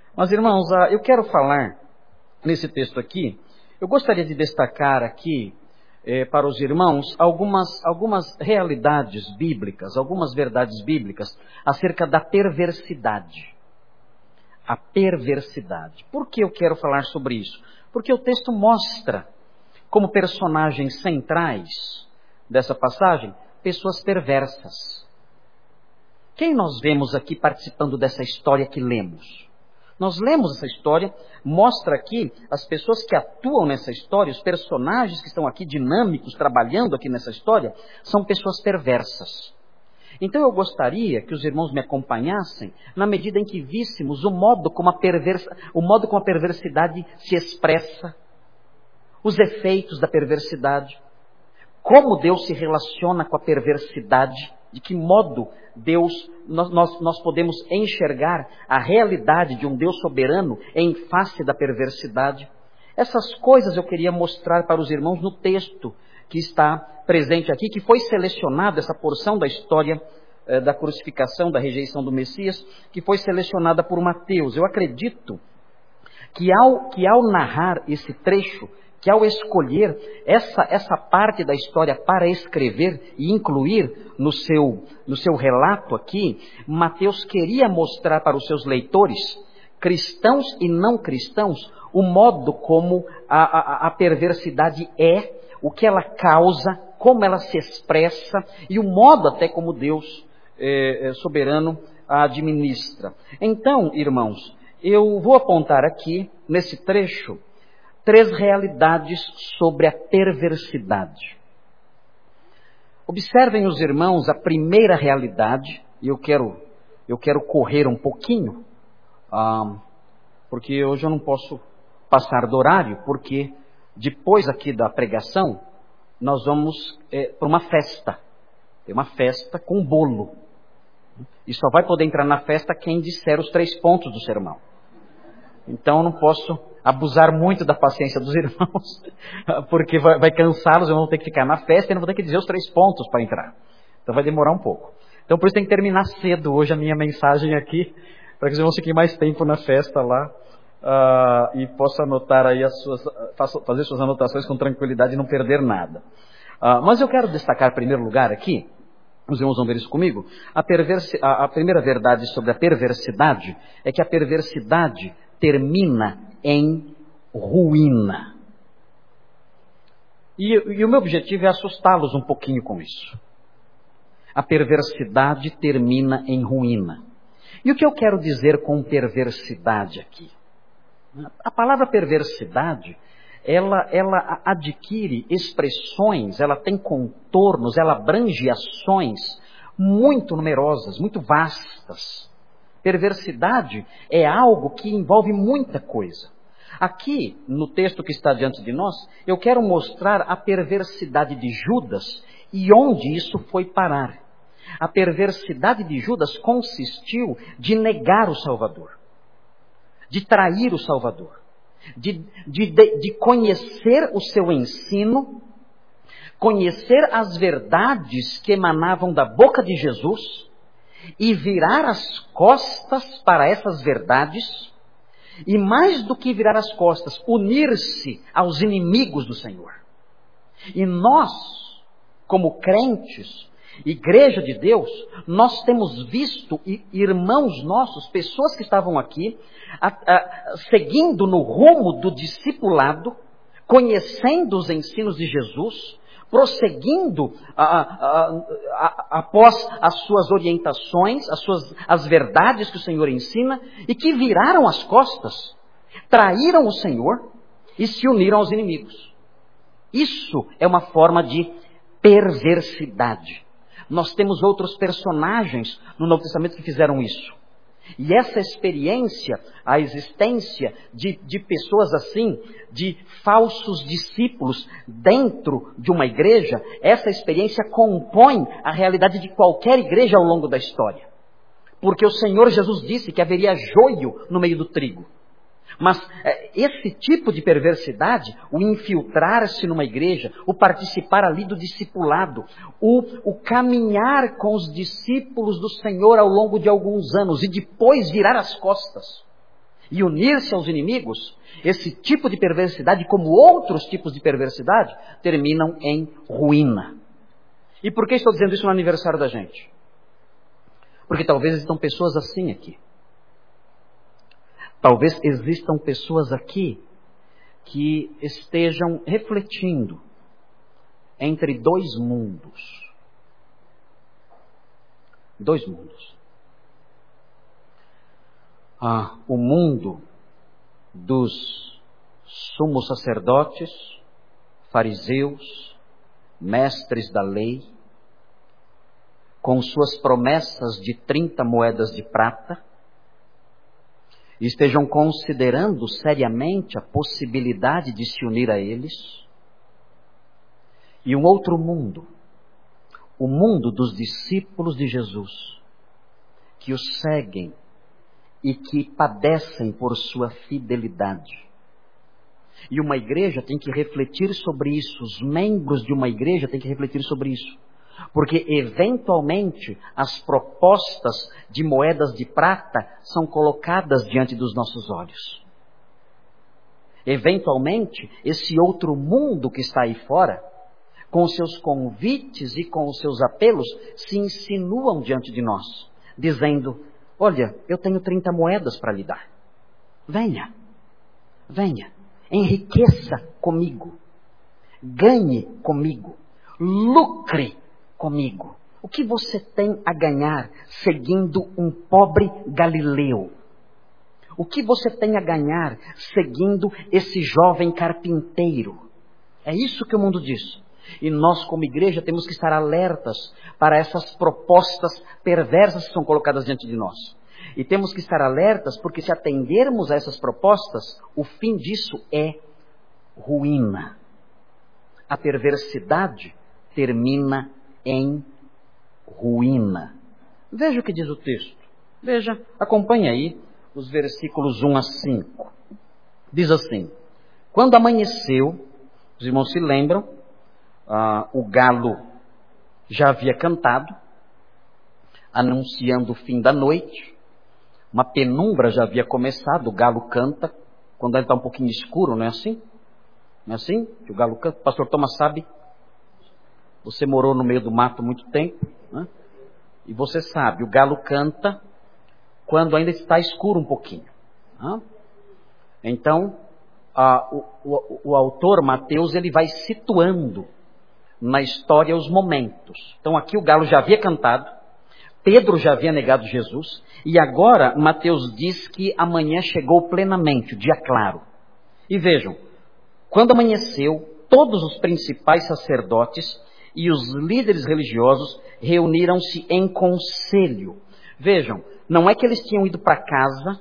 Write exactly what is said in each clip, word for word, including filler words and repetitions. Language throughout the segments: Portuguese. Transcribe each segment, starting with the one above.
Mas, irmãos, ah, eu quero falar nesse texto aqui, eu gostaria de destacar aqui eh, para os irmãos algumas, algumas realidades bíblicas, algumas verdades bíblicas acerca da perversidade. A perversidade. Por que eu quero falar sobre isso? Porque o texto mostra como personagens centrais dessa passagem pessoas perversas. Quem nós vemos aqui participando dessa história que lemos? Nós lemos essa história, mostra aqui as pessoas que atuam nessa história, os personagens que estão aqui dinâmicos, trabalhando aqui nessa história, são pessoas perversas. Então eu gostaria que os irmãos me acompanhassem na medida em que víssemos o modo como a, perversa, o modo como a perversidade se expressa, os efeitos da perversidade, como Deus se relaciona com a perversidade, de que modo Deus, nós, nós, nós podemos enxergar a realidade de um Deus soberano em face da perversidade. Essas coisas eu queria mostrar para os irmãos no texto que está presente aqui, que foi selecionado, essa porção da história eh, da crucificação, da rejeição do Messias, que foi selecionada por Mateus. Eu acredito que ao, que ao narrar esse trecho, que ao escolher essa, essa parte da história para escrever e incluir no seu, no seu relato aqui, Mateus queria mostrar para os seus leitores, cristãos e não cristãos, o modo como a, a, a perversidade é, o que ela causa, como ela se expressa e o modo até como Deus é, é, soberano a administra. Então, irmãos, eu vou apontar aqui, nesse trecho, três realidades sobre a perversidade. Observem os irmãos a primeira realidade, e eu quero, eu quero correr um pouquinho, ah, porque hoje eu não posso passar do horário, porque depois aqui da pregação, nós vamos é, para uma festa. Tem uma festa com bolo. E só vai poder entrar na festa quem disser os três pontos do sermão. Então eu não posso abusar muito da paciência dos irmãos, porque vai, vai cansá-los, eu vou ter que ficar na festa e não vou ter que dizer os três pontos para entrar. Então vai demorar um pouco. Então por isso tem que terminar cedo hoje a minha mensagem aqui, para que os irmãos fiquem mais tempo na festa lá uh, e possam anotar aí as suas, fazer suas anotações com tranquilidade e não perder nada. Uh, mas eu quero destacar em primeiro lugar aqui, os irmãos vão ver isso comigo, a, perversi, a, a primeira verdade sobre a perversidade é que a perversidade termina em ruína. E, e o meu objetivo é assustá-los um pouquinho com isso. A perversidade termina em ruína. E o que eu quero dizer com perversidade aqui? A palavra perversidade, ela, ela adquire expressões, ela tem contornos, ela abrange ações muito numerosas, muito vastas. Perversidade é algo que envolve muita coisa. Aqui, no texto que está diante de nós, eu quero mostrar a perversidade de Judas e onde isso foi parar. A perversidade de Judas consistiu de negar o Salvador, de trair o Salvador, de, de, de, de conhecer o seu ensino, conhecer as verdades que emanavam da boca de Jesus, e virar as costas para essas verdades, e mais do que virar as costas, unir-se aos inimigos do Senhor. E nós, como crentes, Igreja de Deus, nós temos visto irmãos nossos, pessoas que estavam aqui, a, a, seguindo no rumo do discipulado, conhecendo os ensinos de Jesus, prosseguindo a, a, a, a, após as suas orientações, as, suas, as verdades que o Senhor ensina, e que viraram as costas, traíram o Senhor e se uniram aos inimigos. Isso é uma forma de perversidade. Nós temos outros personagens no Novo Testamento que fizeram isso. E essa experiência, a existência de, de pessoas assim, de falsos discípulos dentro de uma igreja, essa experiência compõe a realidade de qualquer igreja ao longo da história. Porque o Senhor Jesus disse que haveria joio no meio do trigo. Mas esse tipo de perversidade, o infiltrar-se numa igreja, o participar ali do discipulado, o, o caminhar com os discípulos do Senhor ao longo de alguns anos e depois virar as costas e unir-se aos inimigos, esse tipo de perversidade, como outros tipos de perversidade, terminam em ruína. E por que estou dizendo isso no aniversário da gente? Porque talvez existam pessoas assim aqui. Talvez existam pessoas aqui que estejam refletindo entre dois mundos. Dois mundos. Ah, o mundo dos sumos sacerdotes, fariseus, mestres da lei, com suas promessas de trinta moedas de prata, e estejam considerando seriamente a possibilidade de se unir a eles. E um outro mundo, o mundo dos discípulos de Jesus, que o seguem e que padecem por sua fidelidade. E uma igreja tem que refletir sobre isso, os membros de uma igreja têm que refletir sobre isso. Porque, eventualmente, as propostas de moedas de prata são colocadas diante dos nossos olhos. Eventualmente, esse outro mundo que está aí fora, com os seus convites e com os seus apelos, se insinuam diante de nós, dizendo: olha, eu tenho trinta moedas para lhe dar. Venha, venha, enriqueça comigo, ganhe comigo, lucre comigo. O que você tem a ganhar seguindo um pobre galileu? O que você tem a ganhar seguindo esse jovem carpinteiro? É isso que o mundo diz. E nós, como igreja, temos que estar alertas para essas propostas perversas que são colocadas diante de nós. E temos que estar alertas porque, se atendermos a essas propostas, o fim disso é ruína. A perversidade termina em ruína. Veja o que diz o texto. Veja, acompanhe aí os versículos um a cinco. Diz assim: quando amanheceu, os irmãos se lembram, ah, o galo já havia cantado, anunciando o fim da noite. Uma penumbra já havia começado, o galo canta, quando ele está um pouquinho escuro, não é assim? Não é assim que o galo canta? O pastor Thomas sabe. Você morou no meio do mato muito tempo, né? E você sabe, o galo canta quando ainda está escuro um pouquinho. Né? Então, a, o, o, o autor, Mateus, ele vai situando na história os momentos. Então aqui o galo já havia cantado, Pedro já havia negado Jesus, e agora Mateus diz que amanhã chegou plenamente, o dia claro. E vejam, quando amanheceu, todos os principais sacerdotes e os líderes religiosos reuniram-se em conselho. Vejam, não é que eles tinham ido para casa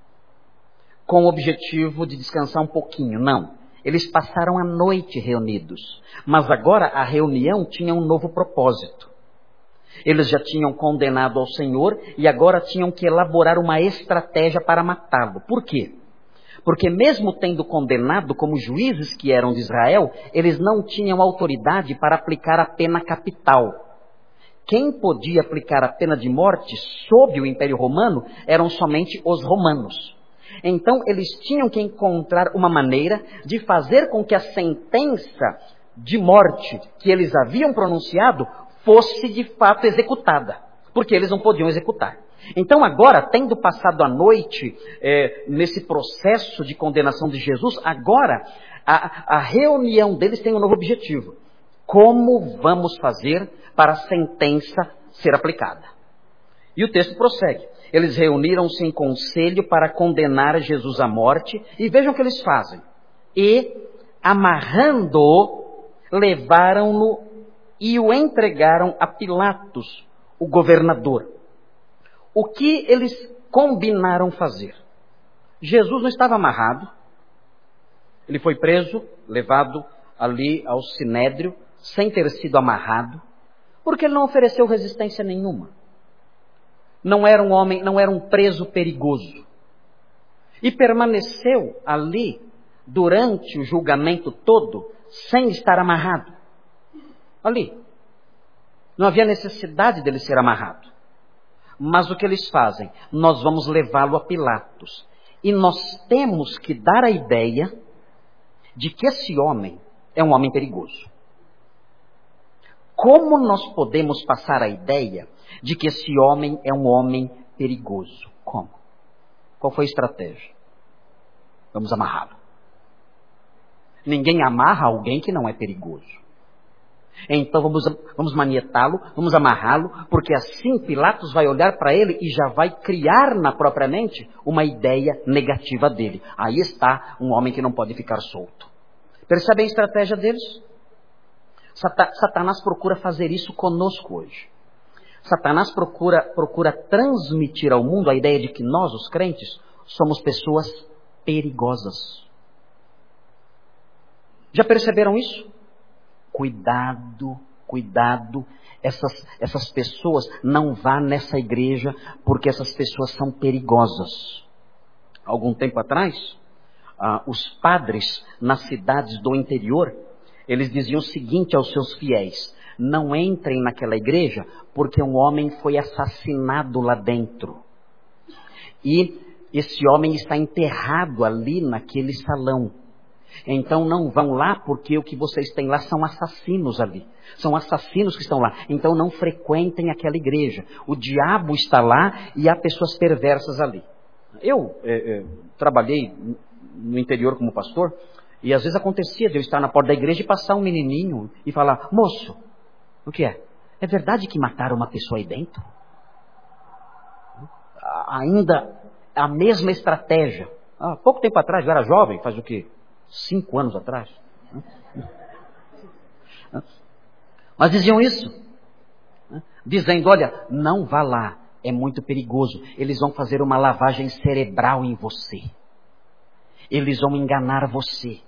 com o objetivo de descansar um pouquinho, não. Eles passaram a noite reunidos, mas agora a reunião tinha um novo propósito. Eles já tinham condenado ao Senhor e agora tinham que elaborar uma estratégia para matá-lo. Por quê? Porque mesmo tendo condenado como juízes que eram de Israel, eles não tinham autoridade para aplicar a pena capital. Quem podia aplicar a pena de morte sob o Império Romano eram somente os romanos. Então eles tinham que encontrar uma maneira de fazer com que a sentença de morte que eles haviam pronunciado fosse de fato executada, porque eles não podiam executar. Então agora, tendo passado a noite é, nesse processo de condenação de Jesus, agora a, a reunião deles tem um novo objetivo. Como vamos fazer para a sentença ser aplicada? E o texto prossegue. Eles reuniram-se em conselho para condenar Jesus à morte, e vejam o que eles fazem. E, amarrando-o, levaram-no e o entregaram a Pilatos, o governador. O que eles combinaram fazer? Jesus não estava amarrado. Ele foi preso, levado ali ao sinédrio, sem ter sido amarrado, porque ele não ofereceu resistência nenhuma. Não era um homem, não era um preso perigoso. E permaneceu ali, durante o julgamento todo, sem estar amarrado. Ali. Não havia necessidade dele ser amarrado. Mas o que eles fazem? Nós vamos levá-lo a Pilatos. E nós temos que dar a ideia de que esse homem é um homem perigoso. Como nós podemos passar a ideia de que esse homem é um homem perigoso? Como? Qual foi a estratégia? Vamos amarrá-lo. Ninguém amarra alguém que não é perigoso. Então vamos, vamos manietá-lo, vamos amarrá-lo, porque assim Pilatos vai olhar para ele e já vai criar na própria mente uma ideia negativa dele. Aí está um homem que não pode ficar solto. Percebem a estratégia deles? Satanás procura fazer isso conosco hoje. Satanás procura, procura transmitir ao mundo a ideia de que nós, os crentes, somos pessoas perigosas. Já perceberam isso? Cuidado, cuidado. Essas, essas pessoas, não vá nessa igreja, porque essas pessoas são perigosas. Algum tempo atrás, ah, os padres nas cidades do interior, eles diziam o seguinte aos seus fiéis: não entrem naquela igreja, porque um homem foi assassinado lá dentro. E esse homem está enterrado ali naquele salão. Então não vão lá, porque o que vocês têm lá são assassinos ali. São assassinos que estão lá. Então não frequentem aquela igreja. O diabo está lá e há pessoas perversas ali. Eu é, é, trabalhei no interior como pastor, e às vezes acontecia de eu estar na porta da igreja e passar um menininho e falar: moço, o que é? É verdade que mataram uma pessoa aí dentro? Ainda a mesma estratégia. Há pouco tempo atrás, eu era jovem, faz o quê? Cinco anos atrás. Mas diziam isso. Dizendo: olha, não vá lá, é muito perigoso. Eles vão fazer uma lavagem cerebral em você. Eles vão enganar você.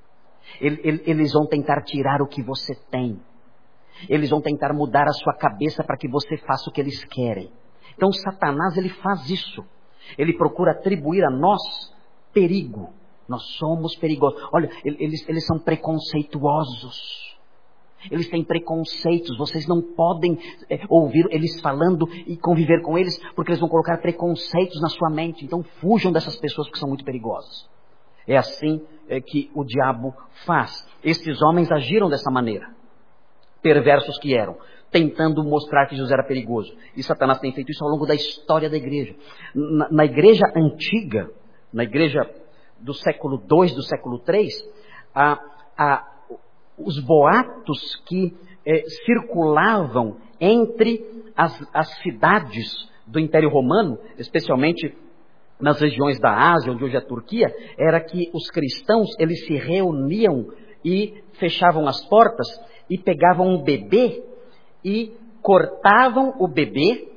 Eles vão tentar tirar o que você tem. Eles vão tentar mudar a sua cabeça para que você faça o que eles querem. Então Satanás, ele faz isso. Ele procura atribuir a nós perigo. Nós somos perigosos. Olha, eles, eles são preconceituosos. Eles têm preconceitos. Vocês não podem é, ouvir eles falando e conviver com eles, porque eles vão colocar preconceitos na sua mente. Então fujam dessas pessoas que são muito perigosas. É assim é, que o diabo faz. Estes homens agiram dessa maneira. Perversos que eram, tentando mostrar que Jesus era perigoso. E Satanás tem feito isso ao longo da história da igreja. Na, na igreja antiga, na igreja do século dois, do século três, a, a, os boatos que eh, circulavam entre as, as cidades do Império Romano, especialmente nas regiões da Ásia, onde hoje é a Turquia, era que os cristãos, eles se reuniam e fechavam as portas e pegavam um bebê e cortavam o bebê.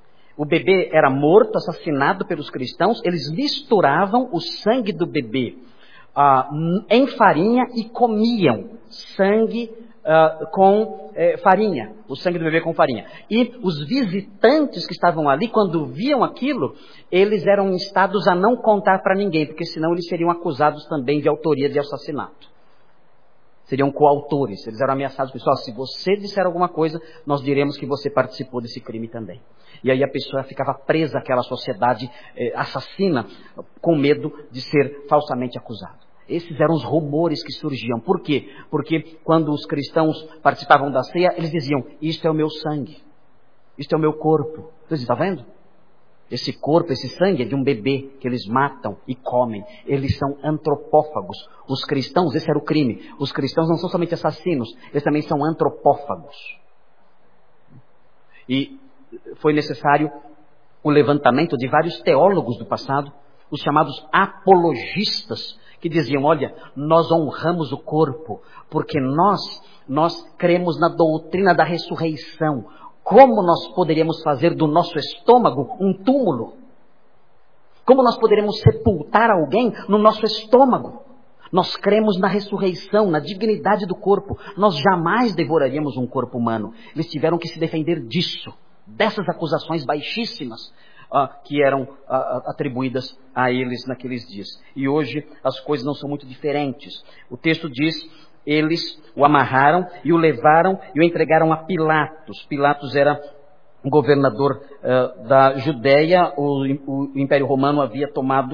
O bebê era morto, assassinado pelos cristãos. Eles misturavam o sangue do bebê ah, em farinha e comiam sangue ah, com eh, farinha, o sangue do bebê com farinha. E os visitantes que estavam ali, quando viam aquilo, eles eram instados a não contar para ninguém, porque senão eles seriam acusados também de autoria de assassinato. Seriam coautores, eles eram ameaçados. Pessoal, se você disser alguma coisa, nós diremos que você participou desse crime também. E aí a pessoa ficava presa àquela sociedade eh, assassina, com medo de ser falsamente acusado. Esses eram os rumores que surgiam. Por quê? Porque quando os cristãos participavam da ceia, eles diziam: isto é o meu sangue, isto é o meu corpo. Vocês estão vendo? Esse corpo, esse sangue é de um bebê que eles matam e comem. Eles são antropófagos. Os cristãos, esse era o crime. Os cristãos não são somente assassinos, eles também são antropófagos. E foi necessário o levantamento de vários teólogos do passado, os chamados apologistas, que diziam: olha, nós honramos o corpo, porque nós, nós cremos na doutrina da ressurreição. Como nós poderíamos fazer do nosso estômago um túmulo? Como nós poderíamos sepultar alguém no nosso estômago? Nós cremos na ressurreição, na dignidade do corpo. Nós jamais devoraríamos um corpo humano. Eles tiveram que se defender disso, dessas acusações baixíssimas uh, que eram uh, atribuídas a eles naqueles dias. E hoje as coisas não são muito diferentes. O texto diz: eles o amarraram e o levaram e o entregaram a Pilatos. Pilatos era governador uh, da Judéia. O, o Império Romano havia tomado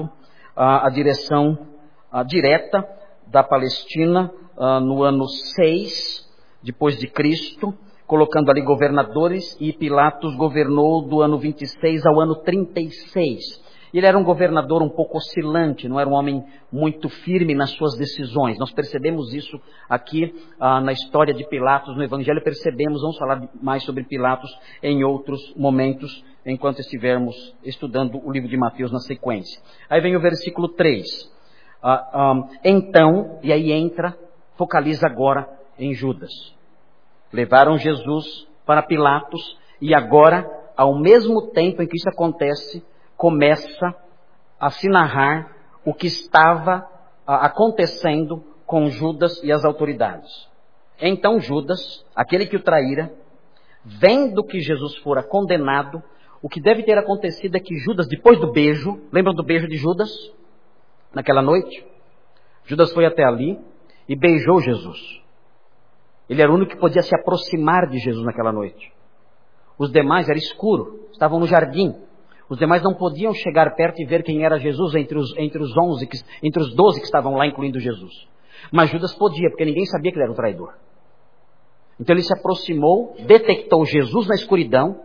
a, a direção a, direta da Palestina a, no ano seis depois de Cristo, colocando ali governadores, e Pilatos governou do ano vinte e seis ao ano trinta e seis. Ele era um governador um pouco oscilante, não era um homem muito firme nas suas decisões. Nós percebemos isso aqui ah, na história de Pilatos, no Evangelho percebemos, vamos falar mais sobre Pilatos em outros momentos, enquanto estivermos estudando o livro de Mateus na sequência. Aí vem o versículo três. Ah, ah, então, e aí entra, focaliza agora em Judas. Levaram Jesus para Pilatos e agora, ao mesmo tempo em que isso acontece, começa a se narrar o que estava a, acontecendo com Judas e as autoridades. Então Judas, aquele que o traíra, vendo que Jesus fora condenado, o que deve ter acontecido é que Judas, depois do beijo, lembram do beijo de Judas? Naquela noite? Judas foi até ali e beijou Jesus. Ele era o único que podia se aproximar de Jesus naquela noite. Os demais, era escuro, estavam no jardim. Os demais não podiam chegar perto e ver quem era Jesus entre os, entre os onze, que, entre os doze que estavam lá, incluindo Jesus. Mas Judas podia, porque ninguém sabia que ele era um traidor. Então ele se aproximou, detectou Jesus na escuridão,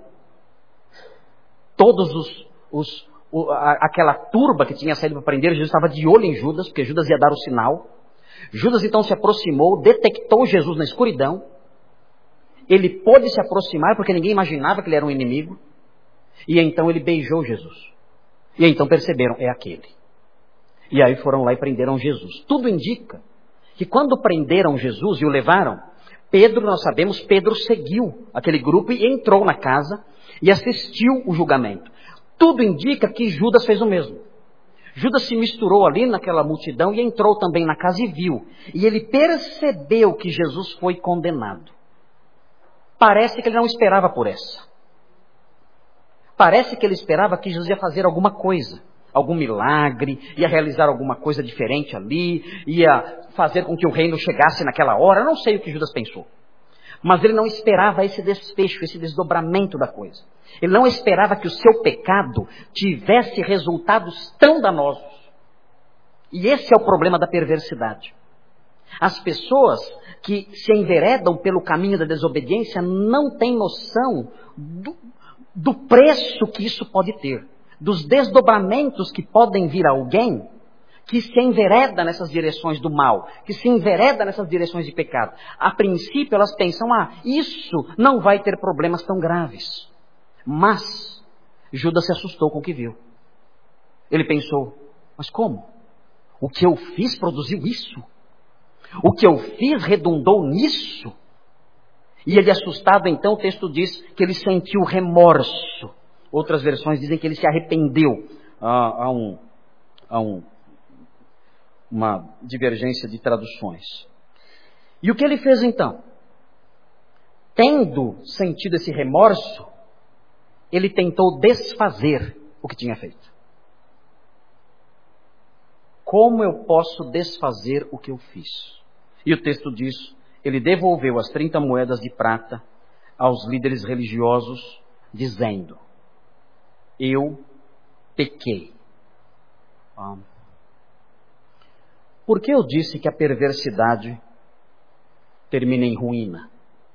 todos os, os o, a, aquela turba que tinha saído para prender, Jesus estava de olho em Judas, porque Judas ia dar o sinal. Judas então se aproximou, detectou Jesus na escuridão. Ele pôde se aproximar porque ninguém imaginava que ele era um inimigo. E então ele beijou Jesus. E então perceberam, é aquele. E aí foram lá e prenderam Jesus. Tudo indica que quando prenderam Jesus e o levaram, Pedro, nós sabemos, Pedro seguiu aquele grupo e entrou na casa e assistiu o julgamento. Tudo indica que Judas fez o mesmo. Judas se misturou ali naquela multidão e entrou também na casa e viu. E ele percebeu que Jesus foi condenado. Parece que ele não esperava por essa. Parece que ele esperava que Jesus ia fazer alguma coisa, algum milagre, ia realizar alguma coisa diferente ali, ia fazer com que o reino chegasse naquela hora. Eu não sei o que Judas pensou. Mas ele não esperava esse desfecho, esse desdobramento da coisa. Ele não esperava que o seu pecado tivesse resultados tão danosos. E esse é o problema da perversidade. As pessoas que se enveredam pelo caminho da desobediência não têm noção do, do preço que isso pode ter, dos desdobramentos que podem vir a alguém que se envereda nessas direções do mal, que se envereda nessas direções de pecado. A princípio elas pensam, ah, isso não vai ter problemas tão graves. Mas Judas se assustou com o que viu. Ele pensou, mas como? O que eu fiz produziu isso? O que eu fiz redundou nisso? E ele, assustado, então, o texto diz que ele sentiu remorso. Outras versões dizem que ele se arrependeu. Há, há, um, há um, uma divergência de traduções. E o que ele fez então? Tendo sentido esse remorso, ele tentou desfazer o que tinha feito. Como eu posso desfazer o que eu fiz? E o texto diz, ele devolveu as trinta moedas de prata aos líderes religiosos, dizendo, eu pequei. Ah. Por que eu disse que a perversidade termina em ruína?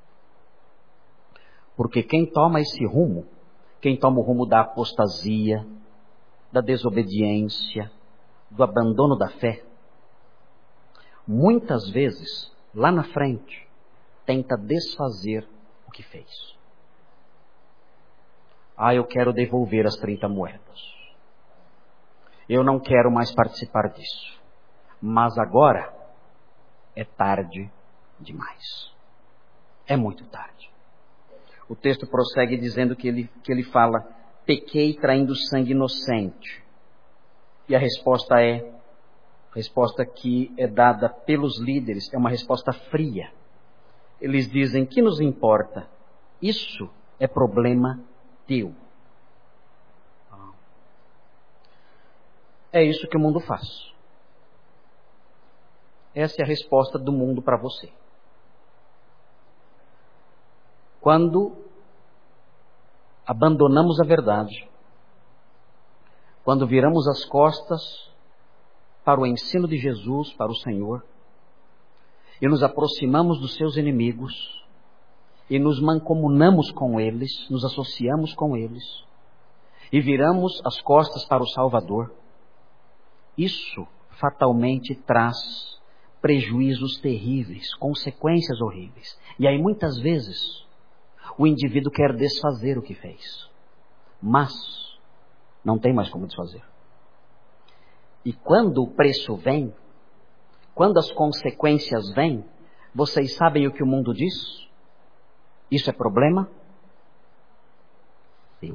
Porque quem toma esse rumo, quem toma o rumo da apostasia, da desobediência, do abandono da fé, muitas vezes, lá na frente, tenta desfazer o que fez. Ah, eu quero devolver as trinta moedas. Eu não quero mais participar disso. Mas agora é tarde demais. É muito tarde. O texto prossegue dizendo que ele, que ele fala, pequei traindo sangue inocente. E a resposta é, a resposta que é dada pelos líderes, é uma resposta fria. Eles dizem, que nos importa? Isso é problema teu. É isso que o mundo faz. Essa é a resposta do mundo para você. Quando abandonamos a verdade, quando viramos as costas para o ensino de Jesus, para o Senhor, e nos aproximamos dos seus inimigos, e nos mancomunamos com eles, nos associamos com eles, e viramos as costas para o Salvador, isso fatalmente traz prejuízos terríveis, consequências horríveis. E aí muitas vezes o indivíduo quer desfazer o que fez, mas não tem mais como desfazer. E quando o preço vem, quando as consequências vêm, vocês sabem o que o mundo diz? Isso é problema seu.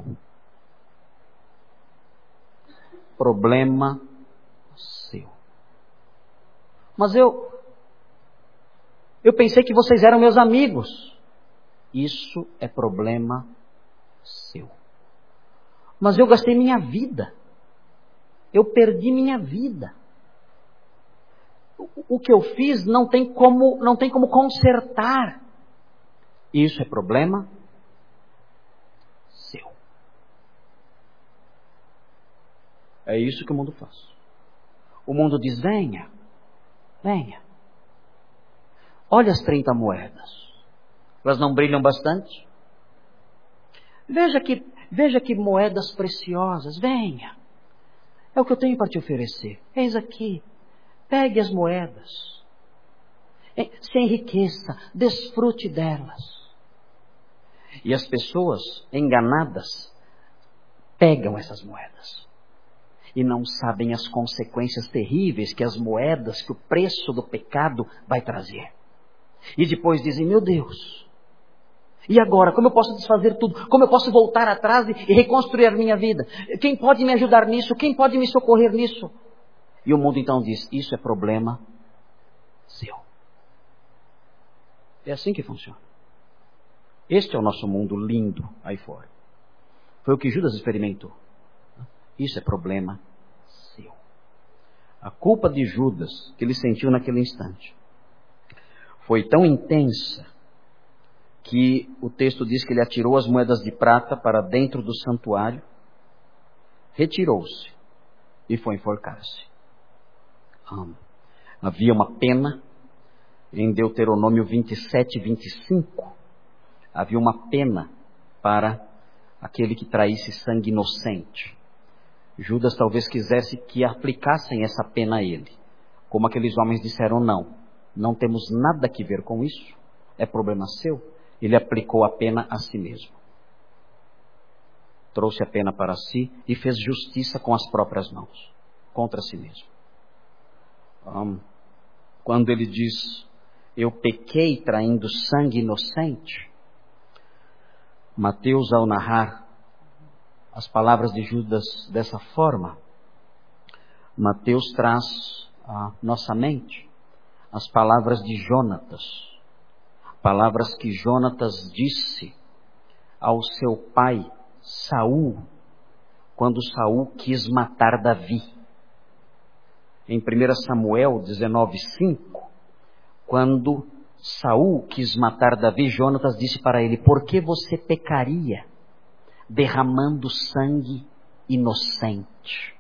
Problema seu. Mas eu, eu pensei que vocês eram meus amigos. Isso é problema seu. Mas eu gastei minha vida. Eu perdi minha vida. O, o que eu fiz não tem como, não tem como consertar. Isso é problema seu. É isso que o mundo faz. O mundo diz, venha, venha. Olha as trinta moedas. Elas não brilham bastante? Veja que, veja que moedas preciosas, venha. É o que eu tenho para te oferecer. Eis aqui, pegue as moedas. Se enriqueça, desfrute delas. E as pessoas enganadas pegam essas moedas. E não sabem as consequências terríveis que as moedas, que o preço do pecado vai trazer. E depois dizem, meu Deus, e agora? Como eu posso desfazer tudo? Como eu posso voltar atrás e reconstruir a minha vida? Quem pode me ajudar nisso? Quem pode me socorrer nisso? E o mundo então diz, isso é problema seu. É assim que funciona. Este é o nosso mundo lindo aí fora. Foi o que Judas experimentou. Isso é problema seu. A culpa de Judas que ele sentiu naquele instante foi tão intensa que o texto diz que ele atirou as moedas de prata para dentro do santuário, retirou-se e foi enforcar-se. Hum. Havia uma pena em Deuteronômio vinte e sete, vinte e cinco. Havia uma pena para aquele que traísse sangue inocente. Judas talvez quisesse que aplicassem essa pena a ele. Como aqueles homens disseram, não, não temos nada a ver com isso, é problema seu. Ele aplicou a pena a si mesmo. Trouxe a pena para si e fez justiça com as próprias mãos, contra si mesmo. Um, quando ele diz, eu pequei traindo sangue inocente, Mateus, ao narrar as palavras de Judas dessa forma, Mateus traz à nossa mente as palavras de Jonatas, palavras que Jonatas disse ao seu pai Saul, quando Saul quis matar Davi. Em primeiro Samuel dezenove, cinco, quando Saul quis matar Davi, Jonatas disse para ele, por que você pecaria derramando sangue inocente?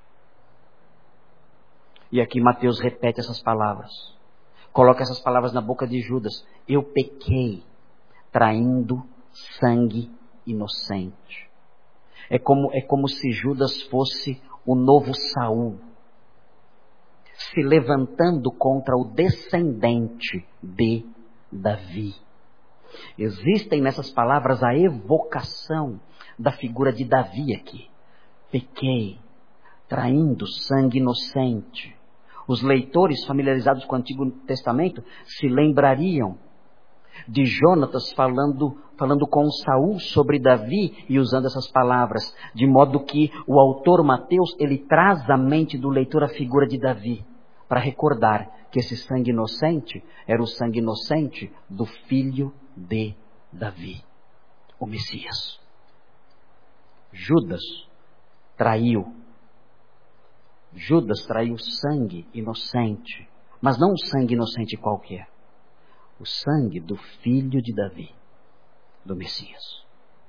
E aqui Mateus repete essas palavras. Coloca essas palavras na boca de Judas. Eu pequei traindo sangue inocente. É como, é como se Judas fosse o novo Saul, se levantando contra o descendente de Davi. Existem nessas palavras a evocação da figura de Davi aqui. Pequei, traindo sangue inocente. Os leitores familiarizados com o Antigo Testamento se lembrariam de Jonatas falando, falando com Saul sobre Davi e usando essas palavras, de modo que o autor Mateus, ele traz à mente do leitor a figura de Davi, para recordar que esse sangue inocente era o sangue inocente do filho de Davi, o Messias. Judas traiu. Judas traiu sangue inocente, mas não um sangue inocente qualquer. O sangue do filho de Davi, do Messias.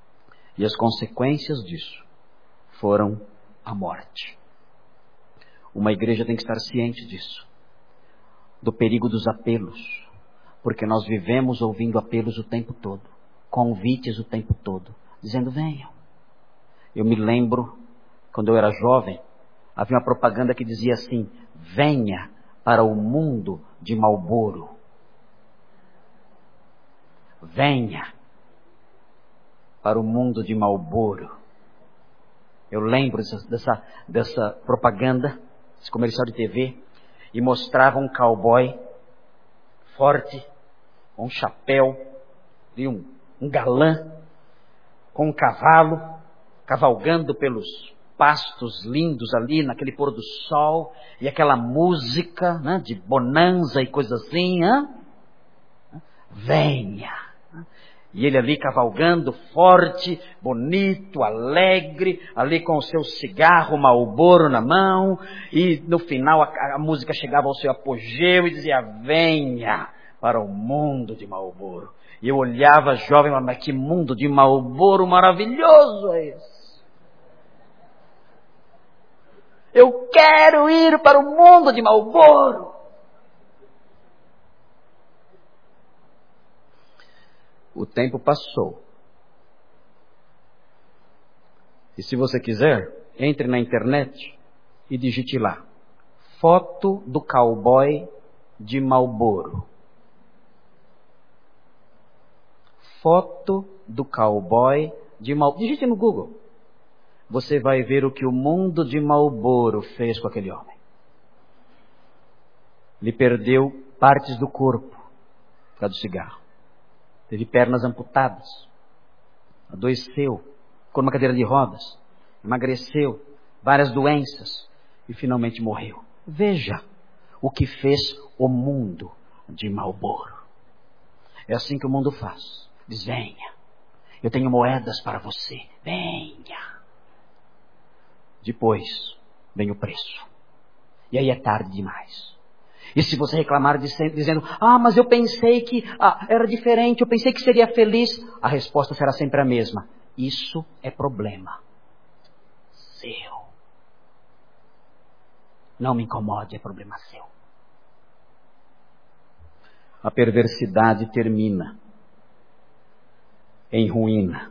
E as consequências disso foram a morte. Uma igreja tem que estar ciente disso, do perigo dos apelos, porque nós vivemos ouvindo apelos o tempo todo, convites o tempo todo, dizendo venham. Eu me lembro, quando eu era jovem, havia uma propaganda que dizia assim: venha para o mundo de Marlboro. Venha para o mundo de Marlboro. Eu lembro dessa, dessa, dessa propaganda, esse comercial de T V, e mostrava um cowboy forte, com um chapéu, e um, um galã, com um cavalo, cavalgando pelos pastos lindos ali, naquele pôr do sol, e aquela música, né, de bonança e coisa assim. Hein? Venha. E ele ali cavalgando, forte, bonito, alegre, ali com o seu cigarro Marlboro na mão, e no final a, a música chegava ao seu apogeu e dizia: venha para o mundo de Marlboro. E eu olhava jovem, mas que mundo de Marlboro maravilhoso é esse? Eu quero ir para o mundo de Marlboro. O tempo passou. E se você quiser, entre na internet e digite lá: foto do cowboy de Marlboro. Foto do cowboy de Marlboro. Digite no Google. Você vai ver o que o mundo de Marlboro fez com aquele homem. Ele perdeu partes do corpo por causa do cigarro. Teve pernas amputadas, adoeceu, ficou numa cadeira de rodas, emagreceu, várias doenças e finalmente morreu. Veja o que fez o mundo de Marlboro. É assim que o mundo faz. Diz: venha, eu tenho moedas para você, venha. Depois vem o preço. E aí é tarde demais. E se você reclamar dizendo: ah, mas eu pensei que ah, era diferente, eu pensei que seria feliz, a resposta será sempre a mesma: isso é problema seu. Não me incomode, é problema seu. A perversidade termina em ruína.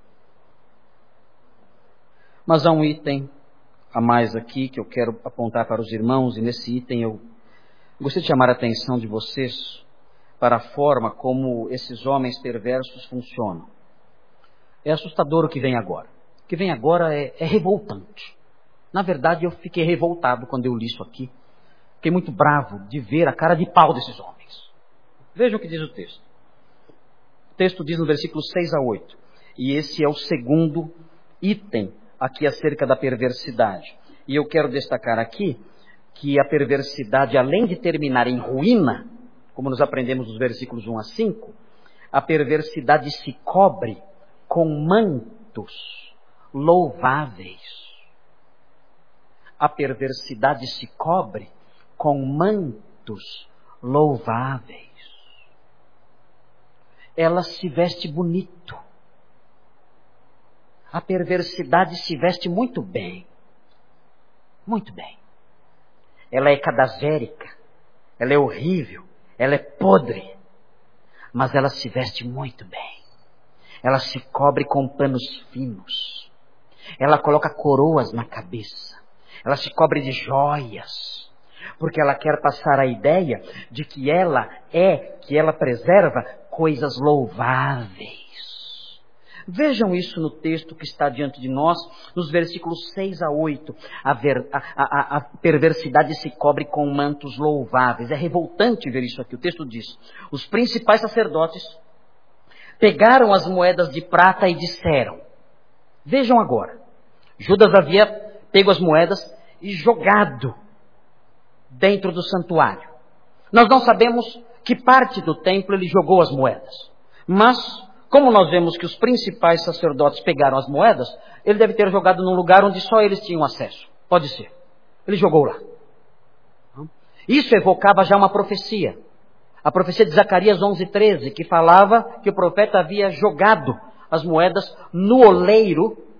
Mas há um item a mais aqui que eu quero apontar para os irmãos, e nesse item eu gostaria de chamar a atenção de vocês para a forma como esses homens perversos funcionam. É assustador o que vem agora. O que vem agora é, é revoltante. Na verdade, eu fiquei revoltado quando eu li isso aqui. Fiquei muito bravo de ver a cara de pau desses homens. Vejam o que diz o texto. O texto diz no versículo seis a oito. E esse é o segundo item aqui acerca da perversidade. E eu quero destacar aqui que a perversidade, além de terminar em ruína, como nos aprendemos nos versículos um a cinco, a perversidade se cobre com mantos louváveis. A perversidade se cobre com mantos louváveis. Ela se veste bonito. A perversidade se veste muito bem. Muito bem. Ela é cadavérica, ela é horrível, ela é podre, mas ela se veste muito bem. Ela se cobre com panos finos, ela coloca coroas na cabeça, ela se cobre de joias, porque ela quer passar a ideia de que ela é, que ela preserva coisas louváveis. Vejam isso no texto que está diante de nós, nos versículos seis a oito. A, ver, a, a, a perversidade se cobre com mantos louváveis. É revoltante ver isso aqui. O texto diz: os principais sacerdotes pegaram as moedas de prata e disseram. Vejam agora. Judas havia pego as moedas e jogado dentro do santuário. Nós não sabemos que parte do templo ele jogou as moedas. Mas, como nós vemos que os principais sacerdotes pegaram as moedas, ele deve ter jogado num lugar onde só eles tinham acesso. Pode ser. Ele jogou lá. Isso evocava já uma profecia. A profecia de Zacarias onze, treze, que falava que o profeta havia jogado as moedas no oleiro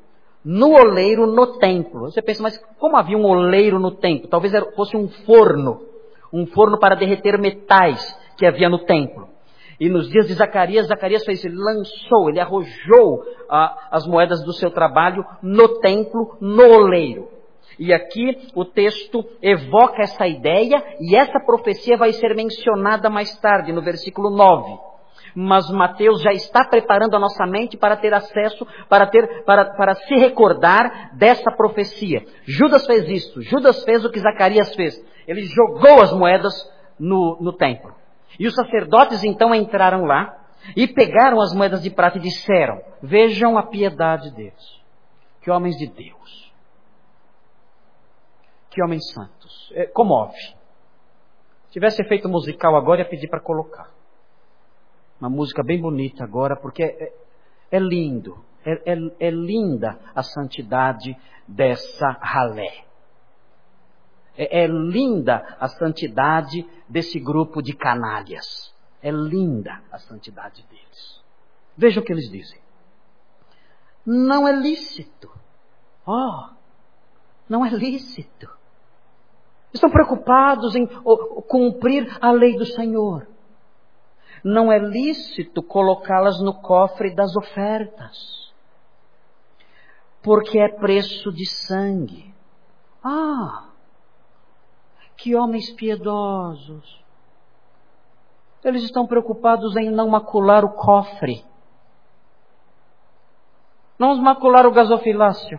no oleiro no templo. Você pensa, mas como havia um oleiro no templo? Talvez fosse um forno, um forno para derreter metais que havia no templo. E nos dias de Zacarias, Zacarias fez isso, ele lançou, ele arrojou ah, as moedas do seu trabalho no templo, no oleiro. E aqui o texto evoca essa ideia e essa profecia vai ser mencionada mais tarde, no versículo nove. Mas Mateus já está preparando a nossa mente para ter acesso, para, ter, para, para se recordar dessa profecia. Judas fez isso, Judas fez o que Zacarias fez. Ele jogou as moedas no, no templo. E os sacerdotes então entraram lá e pegaram as moedas de prata e disseram, vejam a piedade deles. Que homens de Deus. Que homens santos. É, comove. Se tivesse efeito musical agora, ia pedir para colocar. Uma música bem bonita agora, porque é, é lindo. É, é, é linda a santidade dessa ralé. É, é linda a santidade desse grupo de canalhas. É linda a santidade deles. Veja o que eles dizem. Não é lícito. Oh, não é lícito. Estão preocupados em oh, cumprir a lei do Senhor. Não é lícito colocá-las no cofre das ofertas. Porque é preço de sangue. Ah! Que homens piedosos. Eles estão preocupados em não macular o cofre. Não vamos macular o gasofilácio.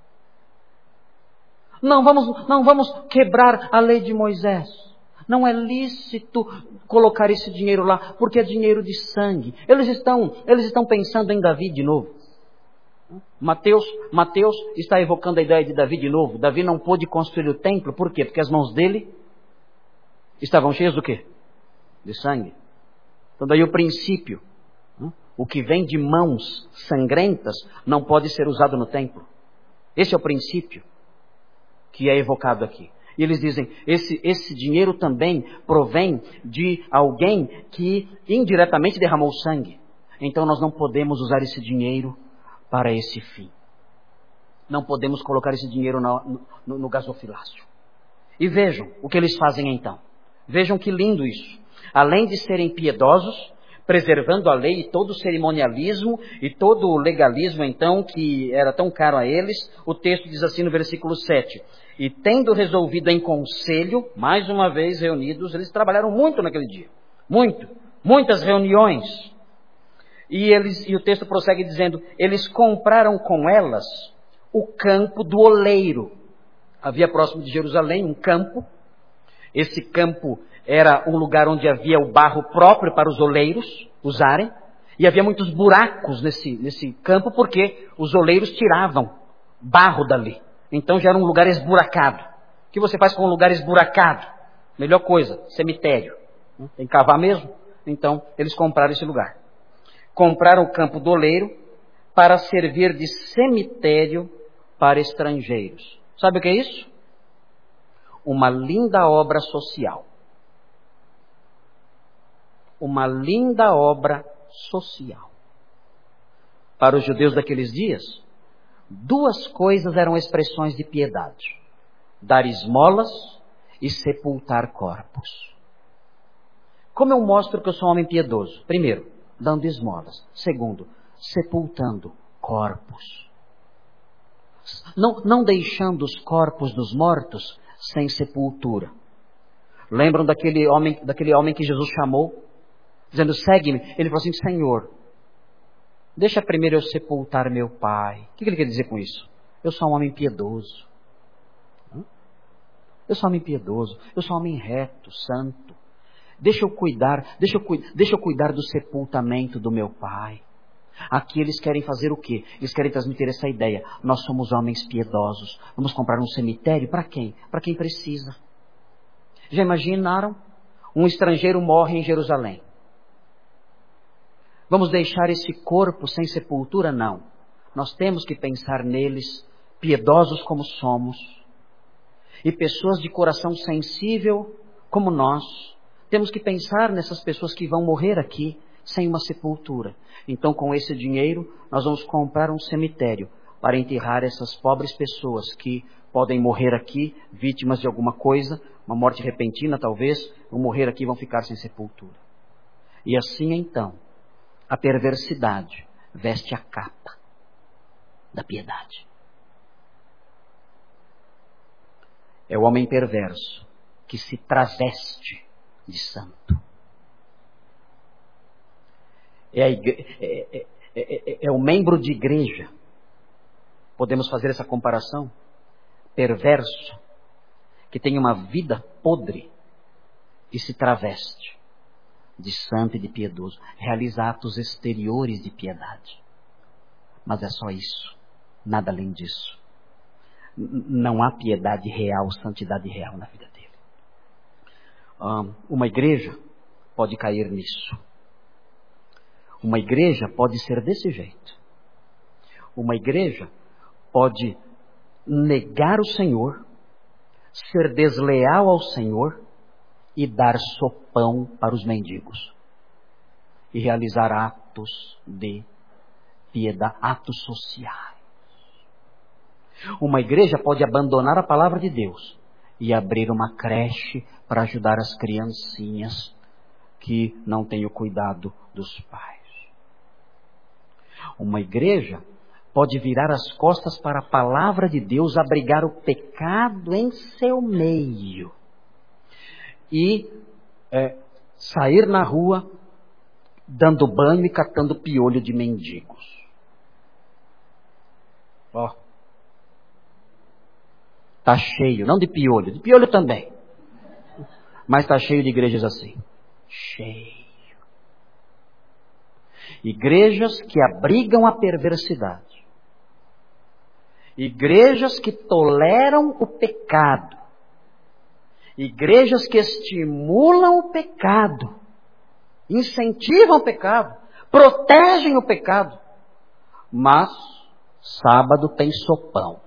Não vamos, não vamos quebrar a lei de Moisés. Não é lícito colocar esse dinheiro lá, porque é dinheiro de sangue. Eles estão, eles estão pensando em Davi de novo. Mateus, Mateus está evocando a ideia de Davi de novo. Davi não pôde construir o templo, por quê? Porque as mãos dele estavam cheias do quê? De sangue. Então daí o princípio, o que vem de mãos sangrentas não pode ser usado no templo. Esse é o princípio que é evocado aqui. E eles dizem, esse, esse dinheiro também provém de alguém que indiretamente derramou sangue. Então nós não podemos usar esse dinheiro para esse fim. Não podemos colocar esse dinheiro no, no, no gasofilácio. E vejam o que eles fazem então. Vejam que lindo isso. Além de serem piedosos, preservando a lei e todo o cerimonialismo e todo o legalismo então que era tão caro a eles, o texto diz assim no versículo sete. E tendo resolvido em conselho, mais uma vez reunidos, eles trabalharam muito naquele dia. Muito. Muitas reuniões. E, eles, e o texto prossegue dizendo, eles compraram com elas o campo do oleiro. Havia próximo de Jerusalém um campo. Esse campo era um lugar onde havia o barro próprio para os oleiros usarem. E havia muitos buracos nesse, nesse campo porque os oleiros tiravam barro dali. Então já era um lugar esburacado. O que você faz com um lugar esburacado? Melhor coisa, cemitério. Tem que cavar mesmo? Então eles compraram esse lugar. Compraram o campo do oleiro para servir de cemitério para estrangeiros. Sabe o que é isso? Uma linda obra social. Uma linda obra social. Para os judeus daqueles dias, duas coisas eram expressões de piedade. Dar esmolas e sepultar corpos. Como eu mostro que eu sou um homem piedoso? Primeiro, dando esmolas. Segundo, sepultando corpos. Não, não deixando os corpos dos mortos sem sepultura. Lembram daquele homem, daquele homem que Jesus chamou? Dizendo, segue-me. Ele falou assim, Senhor, deixa primeiro eu sepultar meu pai. O que ele quer dizer com isso? Eu sou um homem piedoso. Eu sou um homem piedoso. Eu sou um homem reto, santo. Deixa eu cuidar, deixa eu, deixa eu cuidar do sepultamento do meu pai. Aqui eles querem fazer o quê? Eles querem transmitir essa ideia. Nós somos homens piedosos. Vamos comprar um cemitério para quem? Para quem precisa. Já imaginaram? Um estrangeiro morre em Jerusalém. Vamos deixar esse corpo sem sepultura? Não. Nós temos que pensar neles, piedosos como somos, e pessoas de coração sensível como nós. Temos que pensar nessas pessoas que vão morrer aqui sem uma sepultura. Então, com esse dinheiro, nós vamos comprar um cemitério para enterrar essas pobres pessoas que podem morrer aqui, vítimas de alguma coisa, uma morte repentina talvez, vão morrer aqui e vão ficar sem sepultura. E assim então, a perversidade veste a capa da piedade. É o homem perverso que se traveste de santo. É, a igre... é, é, é, é, é o membro de igreja. Podemos fazer essa comparação? Perverso, que tem uma vida podre e se traveste de santo e de piedoso. Realiza atos exteriores de piedade. Mas é só isso. Nada além disso. Não há piedade real, santidade real na vida dele. Uma igreja pode cair nisso. Uma igreja pode ser desse jeito. Uma igreja pode negar o Senhor, ser desleal ao Senhor e dar sopão para os mendigos. E realizar atos de piedade, atos sociais. Uma igreja pode abandonar a palavra de Deus e abrir uma creche para ajudar as criancinhas que não têm o cuidado dos pais. Uma igreja pode virar as costas para a palavra de Deus, abrigar o pecado em seu meio e é, sair na rua dando banho e catando piolho de mendigos. Ó, tá cheio, não de piolho, de piolho também, mas tá cheio de igrejas assim, cheio. Igrejas que abrigam a perversidade. Igrejas que toleram o pecado. Igrejas que estimulam o pecado. Incentivam o pecado. Protegem o pecado. Mas, sábado tem sopão.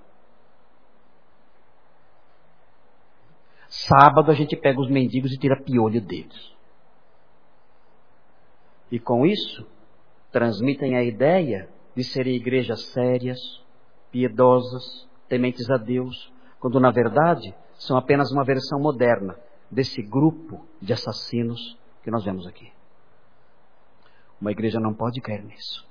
Sábado a gente pega os mendigos e tira piolho deles. E com isso, transmitem a ideia de serem igrejas sérias, piedosas, tementes a Deus, quando na verdade são apenas uma versão moderna desse grupo de assassinos que nós vemos aqui. Uma igreja não pode cair nisso.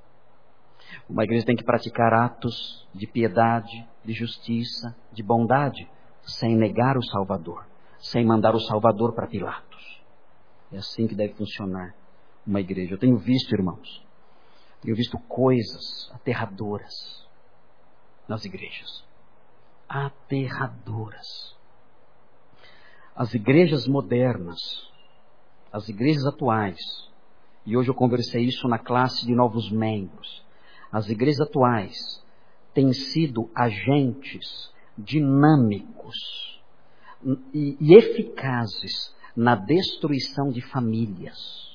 Uma igreja tem que praticar atos de piedade, de justiça, de bondade, sem negar o Salvador, sem mandar o Salvador para Pilatos. É assim que deve funcionar uma igreja. Eu tenho visto, irmãos, tenho visto coisas aterradoras nas igrejas. Aterradoras. As igrejas modernas, as igrejas atuais, e hoje eu conversei isso na classe de novos membros, as igrejas atuais têm sido agentes dinâmicos e, e eficazes na destruição de famílias.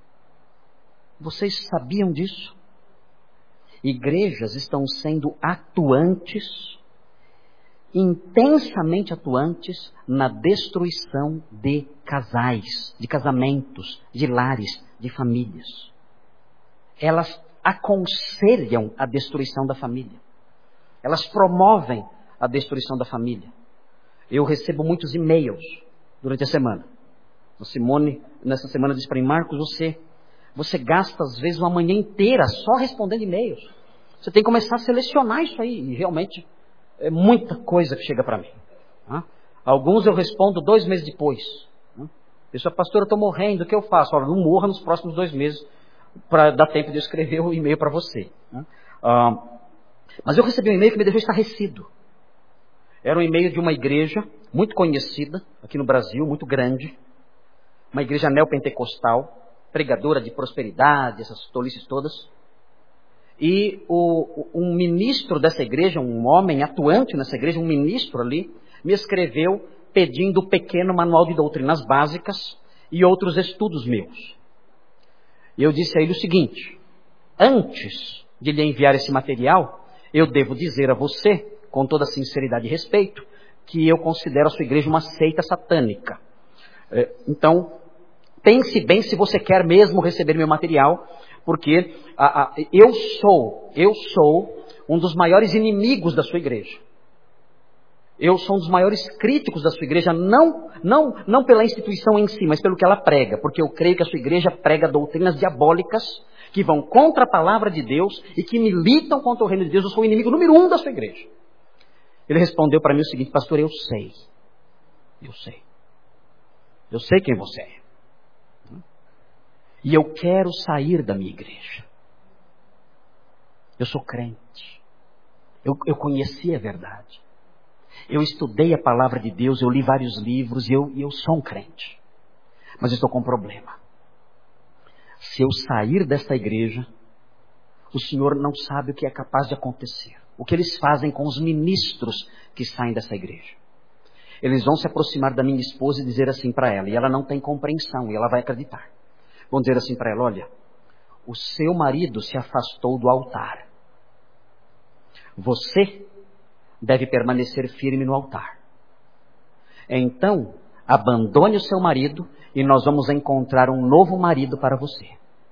Vocês sabiam disso? Igrejas estão sendo atuantes, intensamente atuantes na destruição de casais, de casamentos, de lares, de famílias. Elas aconselham a destruição da família. Elas promovem a destruição da família. Eu recebo muitos e-mails durante a semana. A Simone, nessa semana, disse para mim: Marcos, você... Você gasta, às vezes, uma manhã inteira só respondendo e-mails. Você tem que começar a selecionar isso aí. E, realmente, é muita coisa que chega para mim. Tá? Alguns eu respondo dois meses depois. Tá? Pessoa, pastor, eu estou morrendo, o que eu faço? Olha, não morra nos próximos dois meses para dar tempo de eu escrever o e-mail para você. Tá? Ah, mas eu recebi um e-mail que me deixou estarrecido. Era um e-mail de uma igreja muito conhecida aqui no Brasil, muito grande. Uma igreja neopentecostal, pregadora de prosperidade, essas tolices todas. E o, um ministro dessa igreja, um homem atuante nessa igreja, um ministro ali, me escreveu pedindo o pequeno manual de doutrinas básicas e outros estudos meus. E eu disse a ele o seguinte: antes de lhe enviar esse material, eu devo dizer a você, com toda sinceridade e respeito, que eu considero a sua igreja uma seita satânica. Então, pense bem se você quer mesmo receber meu material, Porque a, a, eu sou, eu sou um dos maiores inimigos da sua igreja. Eu sou um dos maiores críticos da sua igreja, não, não, não pela instituição em si, mas pelo que ela prega. Porque eu creio que a sua igreja prega doutrinas diabólicas que vão contra a palavra de Deus e que militam contra o reino de Deus. Eu sou o inimigo número um da sua igreja. Ele respondeu para mim o seguinte: pastor, eu sei. Eu sei. Eu sei quem você é. E eu quero sair da minha igreja. Eu sou crente. Eu, eu conheci a verdade. Eu estudei a palavra de Deus, eu li vários livros e eu, eu sou um crente. Mas eu estou com um problema. Se eu sair desta igreja, o Senhor não sabe o que é capaz de acontecer. O que eles fazem com os ministros que saem dessa igreja. Eles vão se aproximar da minha esposa e dizer assim para ela, e ela não tem compreensão, e ela vai acreditar. Vão dizer assim para ela: olha, o seu marido se afastou do altar. Você deve permanecer firme no altar. Então, abandone o seu marido e nós vamos encontrar um novo marido para você.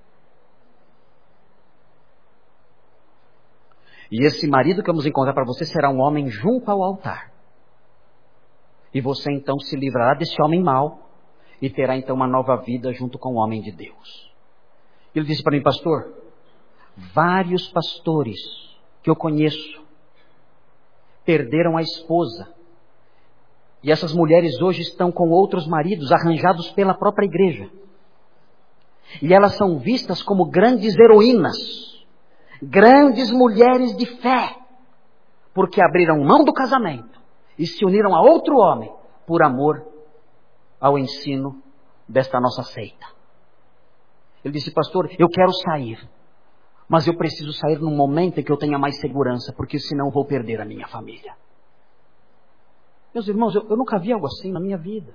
E esse marido que vamos encontrar para você será um homem junto ao altar. E você então se livrará desse homem mau e terá então uma nova vida junto com o homem de Deus. Ele disse para mim: pastor, vários pastores que eu conheço perderam a esposa. E essas mulheres hoje estão com outros maridos arranjados pela própria igreja. E elas são vistas como grandes heroínas, grandes mulheres de fé, porque abriram mão do casamento e se uniram a outro homem por amor ao ensino desta nossa seita. Ele disse: pastor, eu quero sair, mas eu preciso sair num momento em que eu tenha mais segurança, porque senão vou perder a minha família. Meus irmãos, eu, eu nunca vi algo assim na minha vida.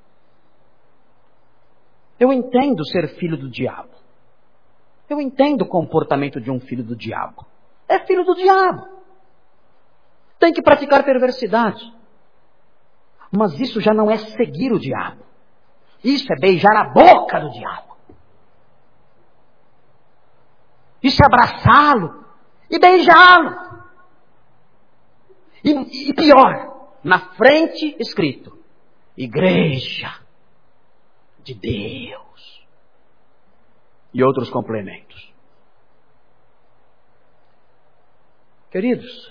Eu entendo ser filho do diabo. Eu entendo o comportamento de um filho do diabo. É filho do diabo. Tem que praticar perversidade. Mas isso já não é seguir o diabo. Isso é beijar a boca do diabo. Isso é abraçá-lo e beijá-lo. E, e pior, na frente escrito: Igreja de Deus. E outros complementos. Queridos,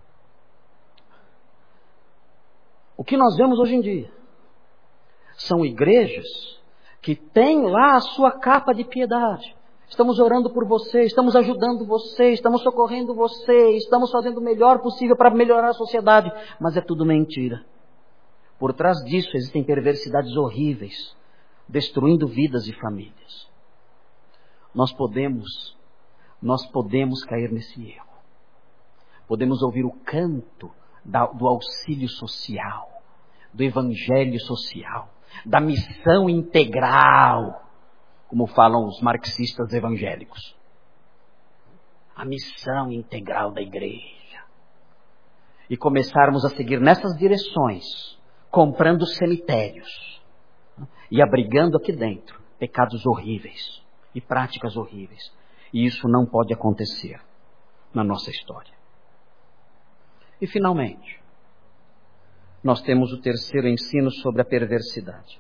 o que nós vemos hoje em dia são igrejas que têm lá a sua capa de piedade. Estamos orando por você, estamos ajudando você, estamos socorrendo você, estamos fazendo o melhor possível para melhorar a sociedade. Mas é tudo mentira. Por trás disso existem perversidades horríveis, destruindo vidas e famílias. Nós podemos, nós podemos cair nesse erro. Podemos ouvir o canto da, do auxílio social, do evangelho social, da missão integral, como falam os marxistas evangélicos. A missão integral da igreja. E começarmos a seguir nessas direções, comprando cemitérios e abrigando aqui dentro pecados horríveis e práticas horríveis. E isso não pode acontecer na nossa história. E finalmente, nós temos o terceiro ensino sobre a perversidade.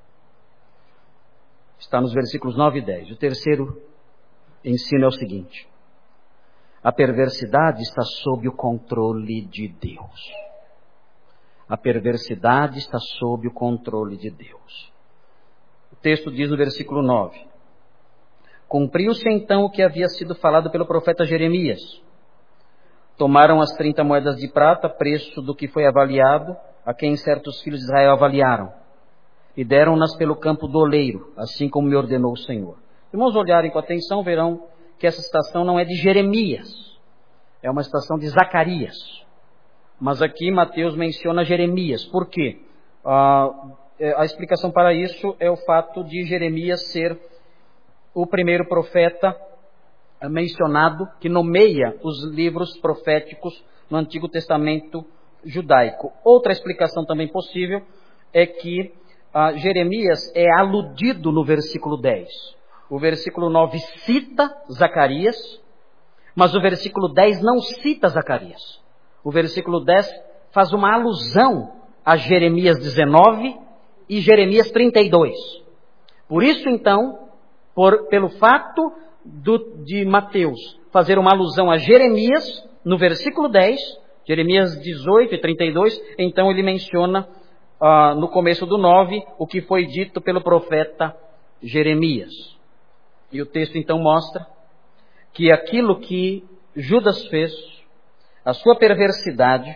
Está nos versículos nove e dez. O terceiro ensino é o seguinte: a perversidade está sob o controle de Deus. A perversidade está sob o controle de Deus. O texto diz no versículo nove: cumpriu-se então o que havia sido falado pelo profeta Jeremias. Tomaram as trinta moedas de prata, preço do que foi avaliado, a quem certos filhos de Israel avaliaram, e deram-nas pelo campo do oleiro, assim como me ordenou o Senhor. Se irmãos olharem com atenção, verão que essa citação não é de Jeremias, é uma citação de Zacarias. Mas aqui Mateus menciona Jeremias. Por quê? Ah, a explicação para isso é o fato de Jeremias ser o primeiro profeta mencionado que nomeia os livros proféticos no Antigo Testamento judaico. Outra explicação também possível é que ah, Jeremias é aludido no versículo dez. O versículo nove cita Zacarias, mas o versículo dez não cita Zacarias. O versículo dez faz uma alusão a Jeremias dezenove e Jeremias trinta e dois. Por isso, então, por, pelo fato do, de Mateus fazer uma alusão a Jeremias, no versículo dez, Jeremias dezoito e trinta e dois, então ele menciona uh, no começo do nove o que foi dito pelo profeta Jeremias. E o texto então mostra que aquilo que Judas fez, a sua perversidade,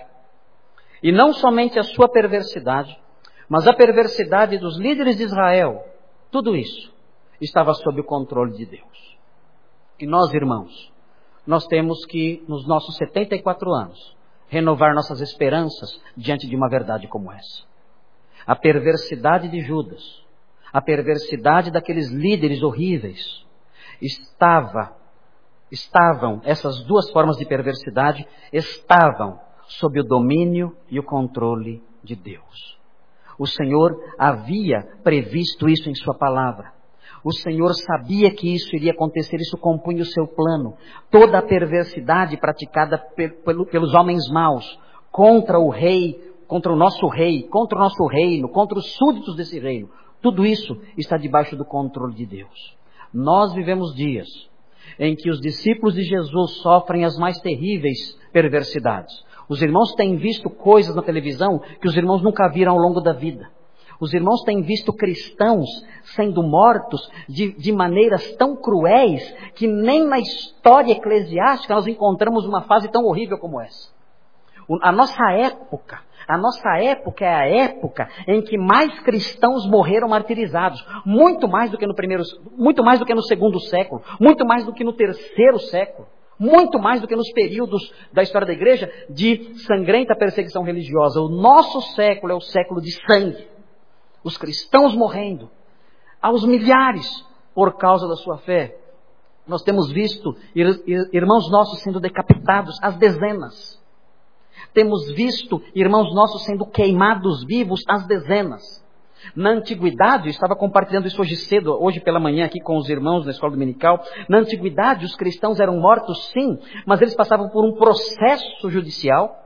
e não somente a sua perversidade, mas a perversidade dos líderes de Israel, tudo isso estava sob o controle de Deus. E nós, irmãos, nós temos que, nos nossos setenta e quatro anos, renovar nossas esperanças diante de uma verdade como essa. A perversidade de Judas, a perversidade daqueles líderes horríveis, estava, estavam, essas duas formas de perversidade, estavam sob o domínio e o controle de Deus. O Senhor havia previsto isso em sua palavra. O Senhor sabia que isso iria acontecer, isso compunha o seu plano. Toda a perversidade praticada pelos homens maus contra o rei, contra o nosso rei, contra o nosso reino, contra os súditos desse reino, tudo isso está debaixo do controle de Deus. Nós vivemos dias em que os discípulos de Jesus sofrem as mais terríveis perversidades. Os irmãos têm visto coisas na televisão que os irmãos nunca viram ao longo da vida. Os irmãos têm visto cristãos sendo mortos de, de maneiras tão cruéis que nem na história eclesiástica nós encontramos uma fase tão horrível como essa. A nossa época, a nossa época é a época em que mais cristãos morreram martirizados. Muito mais do que no primeiro, muito mais do que no segundo século, muito mais do que no terceiro século. Muito mais do que nos períodos da história da igreja de sangrenta perseguição religiosa. O nosso século é o século de sangue. Os cristãos morrendo aos milhares por causa da sua fé. Nós temos visto irmãos nossos sendo decapitados às dezenas. Temos visto irmãos nossos sendo queimados vivos às dezenas. Na antiguidade, eu estava compartilhando isso hoje cedo, hoje pela manhã aqui com os irmãos na escola dominical. Na antiguidade, os cristãos eram mortos sim, mas eles passavam por um processo judicial.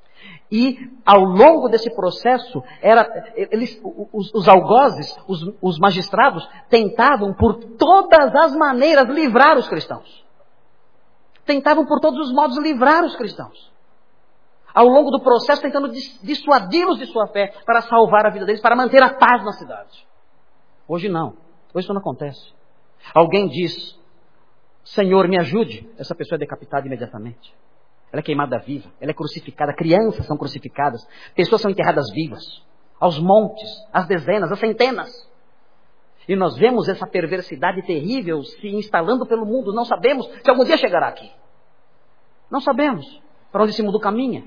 E ao longo desse processo, era, eles, os, os algozes, os, os magistrados, tentavam por todas as maneiras livrar os cristãos. Tentavam por todos os modos livrar os cristãos. Ao longo do processo, tentando dissuadi-los de sua fé, para salvar a vida deles, para manter a paz na cidade. Hoje não. Hoje isso não acontece. Alguém diz, Senhor, me ajude. Essa pessoa é decapitada imediatamente. Ela é queimada viva, ela é crucificada, crianças são crucificadas, pessoas são enterradas vivas, aos montes, às dezenas, às centenas. E nós vemos essa perversidade terrível se instalando pelo mundo. Não sabemos se algum dia chegará aqui. Não sabemos para onde esse mundo caminha.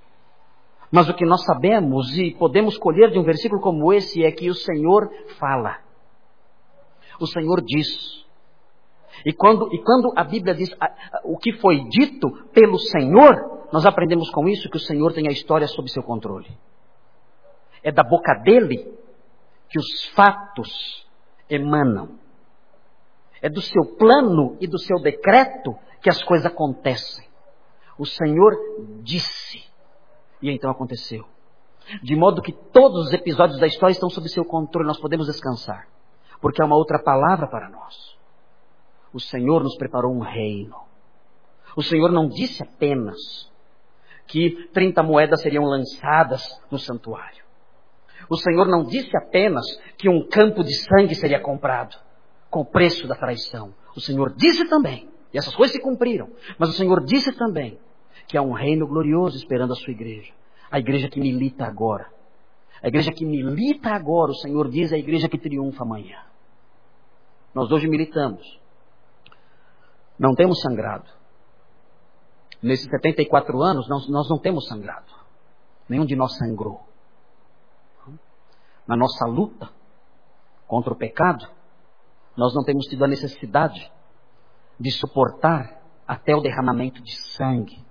Mas o que nós sabemos e podemos colher de um versículo como esse é que o Senhor fala. O Senhor diz. E quando, e quando a Bíblia diz a, a, o que foi dito pelo Senhor, nós aprendemos com isso que o Senhor tem a história sob seu controle. É da boca dele que os fatos emanam. É do seu plano e do seu decreto que as coisas acontecem. O Senhor disse. E então aconteceu. De modo que todos os episódios da história estão sob seu controle. Nós podemos descansar. Porque há uma outra palavra para nós. O Senhor nos preparou um reino. O Senhor não disse apenas que trinta moedas seriam lançadas no santuário. O Senhor não disse apenas que um campo de sangue seria comprado com o preço da traição. O Senhor disse também, e essas coisas se cumpriram, mas o Senhor disse também que há um reino glorioso esperando a sua igreja. A igreja que milita agora. A igreja que milita agora, o Senhor diz, é a igreja que triunfa amanhã. Nós hoje militamos. Não temos sangrado. Nesses setenta e quatro anos, nós, nós não temos sangrado. Nenhum de nós sangrou. Na nossa luta contra o pecado, nós não temos tido a necessidade de suportar até o derramamento de sangue.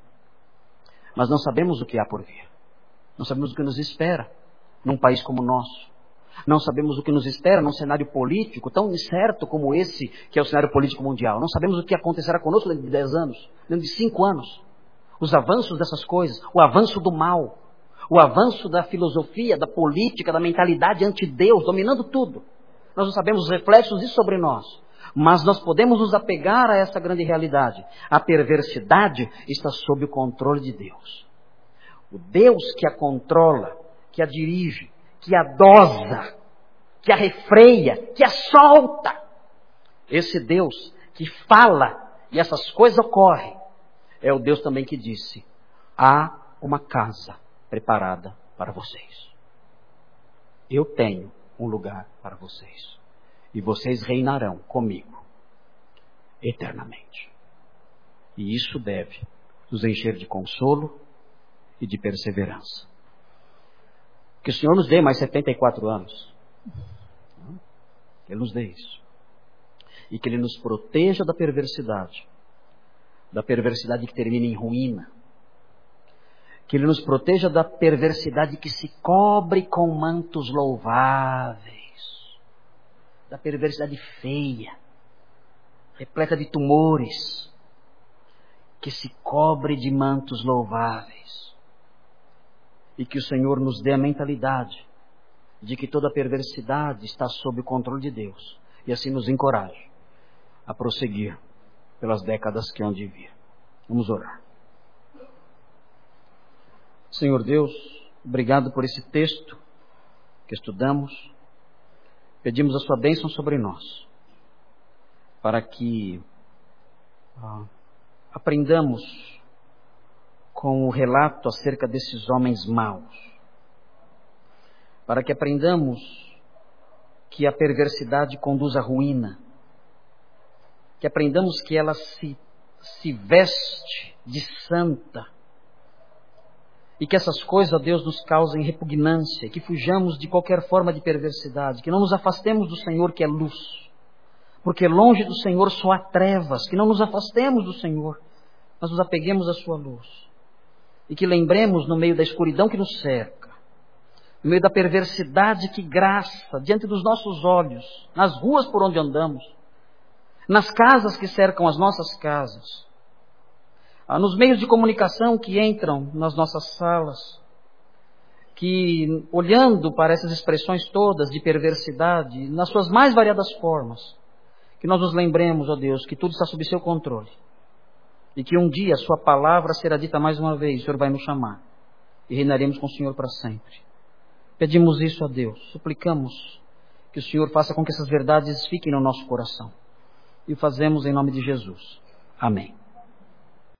Mas não sabemos o que há por vir. Não sabemos o que nos espera num país como o nosso. Não sabemos o que nos espera num cenário político tão incerto como esse, que é o cenário político mundial. Não sabemos o que acontecerá conosco dentro de dez anos, dentro de cinco anos. Os avanços dessas coisas, o avanço do mal, o avanço da filosofia, da política, da mentalidade anti-Deus, dominando tudo. Nós não sabemos os reflexos disso sobre nós. Mas nós podemos nos apegar a essa grande realidade. A perversidade está sob o controle de Deus. O Deus que a controla, que a dirige, que a dosa, que a refreia, que a solta. Esse Deus que fala e essas coisas ocorrem, é o Deus também que disse: há uma casa preparada para vocês. Eu tenho um lugar para vocês. E vocês reinarão comigo eternamente. E isso deve nos encher de consolo e de perseverança. Que o Senhor nos dê mais setenta e quatro anos. Que Ele nos dê isso. E que Ele nos proteja da perversidade. Da perversidade que termina em ruína. Que Ele nos proteja da perversidade que se cobre com mantos louváveis. Da perversidade feia, repleta de tumores, que se cobre de mantos louváveis. E que o Senhor nos dê a mentalidade de que toda perversidade está sob o controle de Deus. E assim nos encoraje a prosseguir pelas décadas que hão de vir. Vamos orar. Senhor Deus, obrigado por esse texto que estudamos. Pedimos a sua bênção sobre nós, para que ah, aprendamos com o relato acerca desses homens maus, para que aprendamos que a perversidade conduz à ruína, que aprendamos que ela se, se veste de santa, e que essas coisas, ó Deus, nos causem repugnância, que fujamos de qualquer forma de perversidade, que não nos afastemos do Senhor que é luz, porque longe do Senhor só há trevas, que não nos afastemos do Senhor, mas nos apeguemos à sua luz, e que lembremos no meio da escuridão que nos cerca, no meio da perversidade que graça diante dos nossos olhos, nas ruas por onde andamos, nas casas que cercam as nossas casas, nos meios de comunicação que entram nas nossas salas, que olhando para essas expressões todas de perversidade, nas suas mais variadas formas, que nós nos lembremos, ó Deus, que tudo está sob seu controle, e que um dia a sua palavra será dita mais uma vez, o Senhor vai nos chamar, e reinaremos com o Senhor para sempre. Pedimos isso a Deus, suplicamos que o Senhor faça com que essas verdades fiquem no nosso coração, e o fazemos em nome de Jesus. Amém.